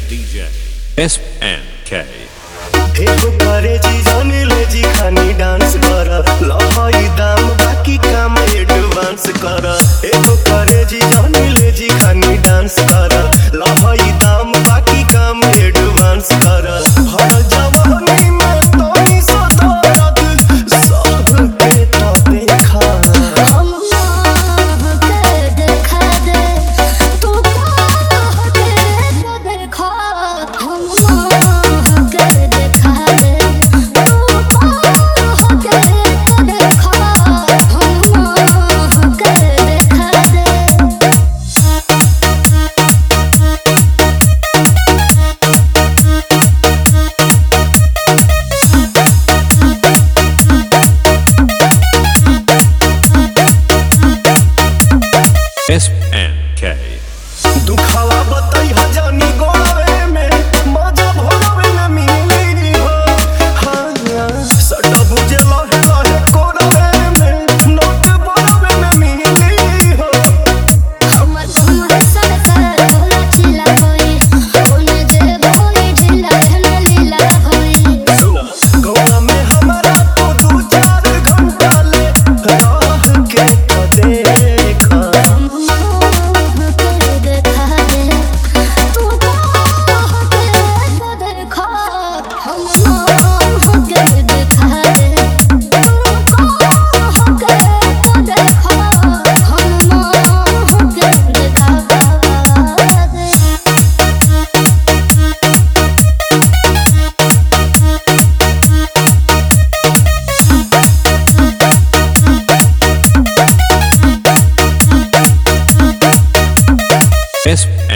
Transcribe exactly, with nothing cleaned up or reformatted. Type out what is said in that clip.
D J S N K एगो करे जी जाने ले जी खानी डांस कर लहाई दाम बाकी काम एडवांस कर एगो करे जी जाने ले जी खानी डांस कर लहाई दाम बाकी काम एडवांस कर हर जवानी में तो ही सदारत सब के तो देखा हम के देखा दे तू के देखा हम के देखा दे तू के देखा हम के देखा दे S N K दुखावा बताई हजानी गोड़ावे में मजा भोगावे में मिली हो हाँ सटा बुझे लहे लहे कोड़ावे में नोट बोरावे में मिली हो हमर तुम सर सर भोला चिल्ला होई ओने जे भोई ढिला रहना लीला होई गौरा में हमारा तो दो चार घंटा ले राह के तो देखा हम के देखा दे तू के देखा हम के देखा दे तू के देखा हम के देखा दे S